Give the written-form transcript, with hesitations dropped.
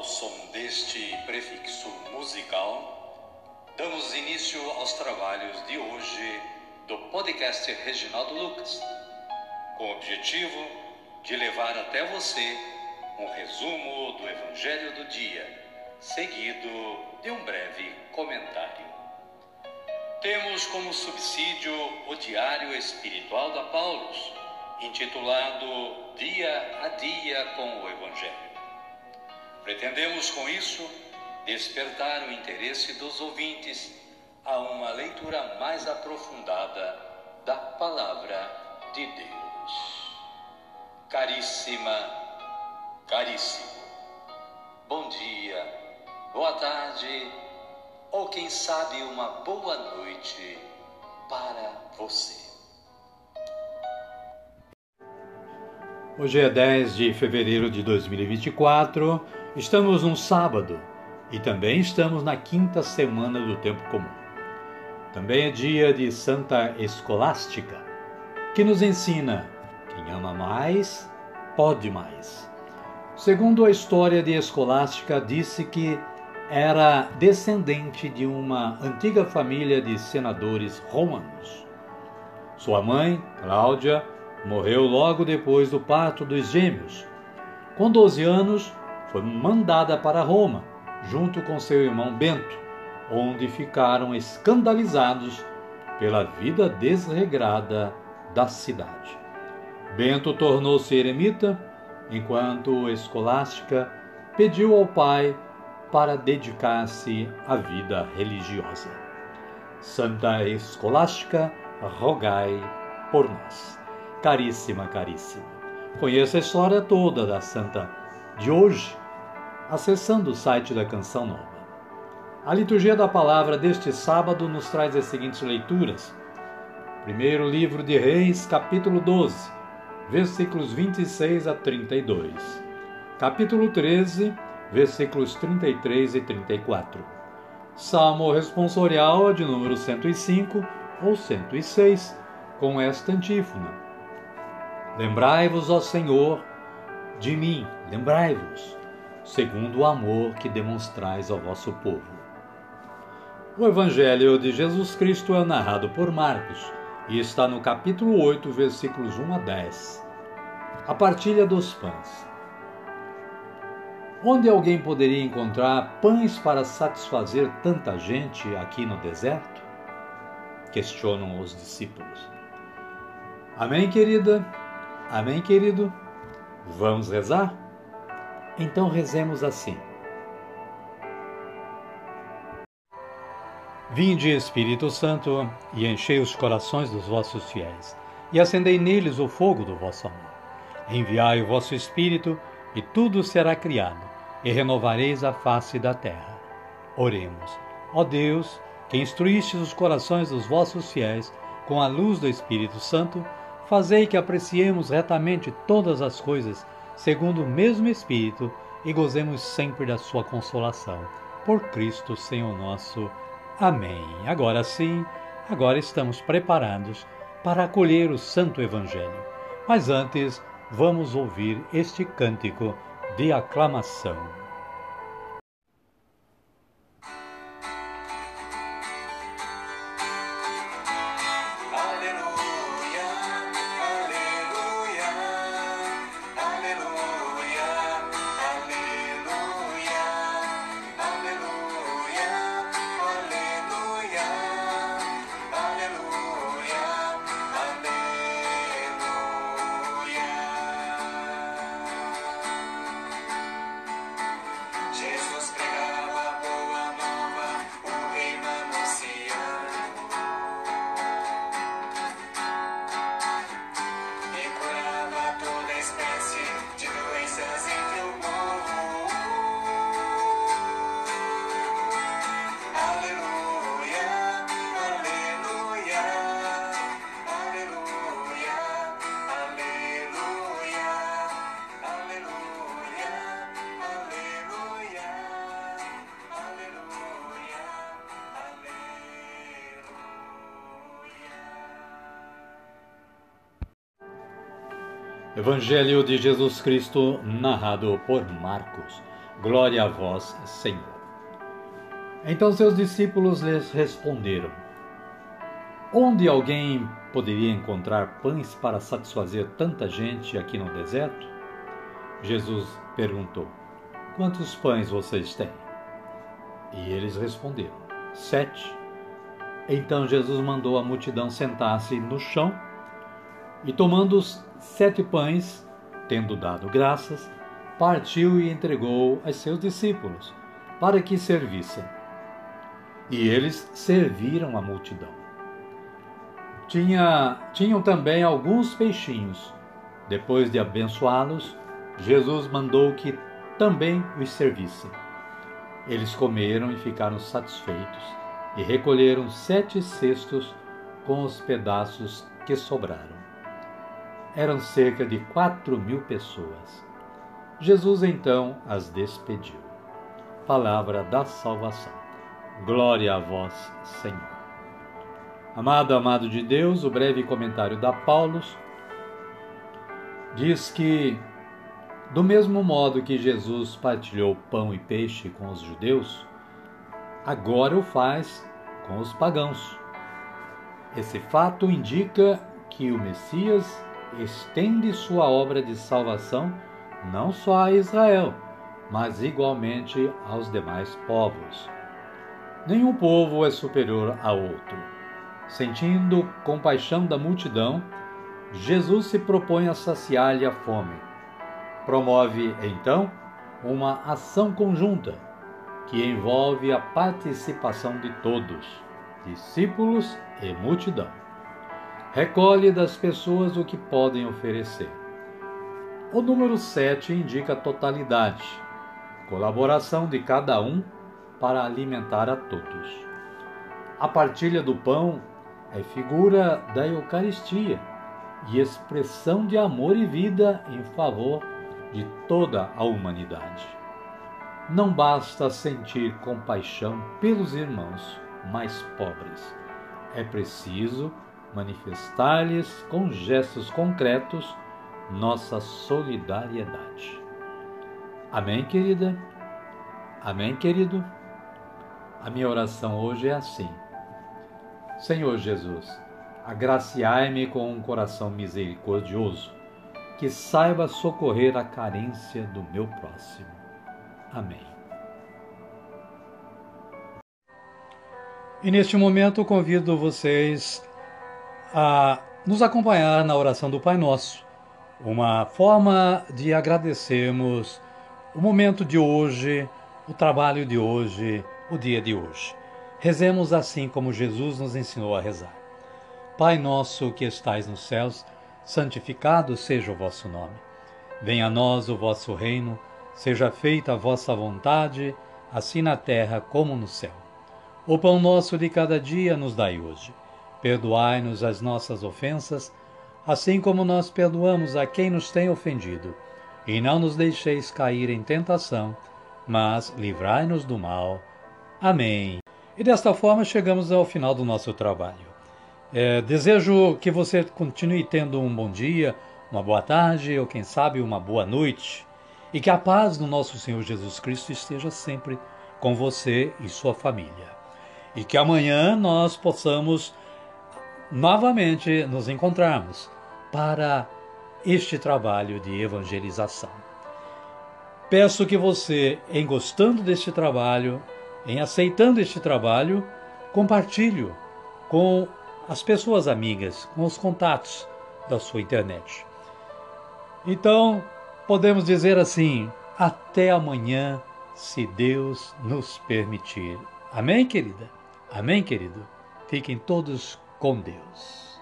som deste prefixo musical, damos início aos trabalhos de hoje do podcast Reginaldo Lucas, com o objetivo de levar até você um resumo do Evangelho do dia, seguido de um breve comentário. Temos como subsídio o Diário Espiritual da Paulus, intitulado Dia a Dia com o Evangelho. Pretendemos com isso despertar o interesse dos ouvintes a uma leitura mais aprofundada da Palavra de Deus. Caríssima, caríssimo, bom dia, boa tarde ou quem sabe uma boa noite para você. Hoje é 10 de fevereiro de 2024, estamos num sábado e também estamos na quinta semana do tempo comum. Também é dia de Santa Escolástica, que nos ensina: quem ama mais, pode mais. Segundo a história de Escolástica, disse que era descendente de uma antiga família de senadores romanos. Sua mãe, Cláudia, morreu logo depois do parto dos gêmeos. Com 12 anos, foi mandada para Roma, junto com seu irmão Bento, onde ficaram escandalizados pela vida desregrada da cidade. Bento tornou-se eremita, enquanto Escolástica pediu ao pai para dedicar-se à vida religiosa. Santa Escolástica, rogai por nós. Caríssima, caríssima, conheça a história toda da Santa de hoje, acessando o site da Canção Nova. A liturgia da palavra deste sábado nos traz as seguintes leituras. Primeiro livro de Reis, capítulo 12, versículos 26 a 32. Capítulo 13, versículos 33 e 34. Salmo responsorial de número 105 ou 106, com esta antífona: Lembrai-vos, ó Senhor, de mim, lembrai-vos, segundo o amor que demonstrais ao vosso povo. O Evangelho de Jesus Cristo é narrado por Marcos e está no capítulo 8, versículos 1 a 10. A partilha dos pães. Onde alguém poderia encontrar pães para satisfazer tanta gente aqui no deserto? Questionam os discípulos. Amém, querida? Amém, querido? Vamos rezar? Então rezemos assim. Vinde, Espírito Santo, e enchei os corações dos vossos fiéis, e acendei neles o fogo do vosso amor. Enviai o vosso Espírito, e tudo será criado, e renovareis a face da terra. Oremos. Ó Deus, que instruístes os corações dos vossos fiéis com a luz do Espírito Santo, fazei que apreciemos retamente todas as coisas, segundo o mesmo Espírito, e gozemos sempre da sua consolação. Por Cristo, Senhor nosso. Amém. Agora sim, agora estamos preparados para acolher o Santo Evangelho. Mas antes, vamos ouvir este cântico de aclamação. Evangelho de Jesus Cristo, narrado por Marcos. Glória a vós, Senhor. Então seus discípulos lhes responderam: onde alguém poderia encontrar pães para satisfazer tanta gente aqui no deserto? Jesus perguntou: quantos pães vocês têm? E eles responderam: 7. Então Jesus mandou a multidão sentar-se no chão e, tomando os 7 pães, tendo dado graças, partiu e entregou aos seus discípulos para que servissem. E eles serviram a multidão. Tinham também alguns peixinhos. Depois de abençoá-los, Jesus mandou que também os servissem. Eles comeram e ficaram satisfeitos, e recolheram 7 cestos com os pedaços que sobraram. Eram cerca de 4.000 pessoas. Jesus então as despediu. Palavra da salvação. Glória a vós, Senhor. Amado de Deus, o breve comentário da Paulus diz que, do mesmo modo que Jesus partilhou pão e peixe com os judeus, agora o faz com os pagãos. Esse fato indica que o Messias estende sua obra de salvação não só a Israel, mas igualmente aos demais povos. Nenhum povo é superior a outro. Sentindo compaixão da multidão, Jesus se propõe a saciar-lhe a fome. Promove, então, uma ação conjunta que envolve a participação de todos, discípulos e multidão. Recolhe das pessoas o que podem oferecer. O número 7 indica a totalidade, colaboração de cada um para alimentar a todos. A partilha do pão é figura da Eucaristia e expressão de amor e vida em favor de toda a humanidade. Não basta sentir compaixão pelos irmãos mais pobres. É preciso manifestar-lhes com gestos concretos nossa solidariedade. Amém, querida? Amém, querido? A minha oração hoje é assim: Senhor Jesus, agraciai-me com um coração misericordioso, que saiba socorrer a carência do meu próximo. Amém. E neste momento convido vocês a nos acompanhar na oração do Pai Nosso, uma forma de agradecermos o momento de hoje, o trabalho de hoje, o dia de hoje. Rezemos assim como Jesus nos ensinou a rezar. Pai nosso que estais nos céus, santificado seja o vosso nome. Venha a nós o vosso reino, seja feita a vossa vontade, assim na terra como no céu. O pão nosso de cada dia nos dai hoje. Perdoai-nos as nossas ofensas, assim como nós perdoamos a quem nos tem ofendido. E não nos deixeis cair em tentação, mas livrai-nos do mal. Amém. E desta forma chegamos ao final do nosso trabalho. Desejo que você continue tendo um bom dia, uma boa tarde ou quem sabe uma boa noite. E que a paz do nosso Senhor Jesus Cristo esteja sempre com você e sua família. E que amanhã nós possamos novamente nos encontrarmos para este trabalho de evangelização. Peço que você, em gostando deste trabalho, em aceitando este trabalho, compartilhe com as pessoas amigas, com os contatos da sua internet. Então, podemos dizer assim: até amanhã, se Deus nos permitir. Amém, querida? Amém, querido? Fiquem todos com Deus.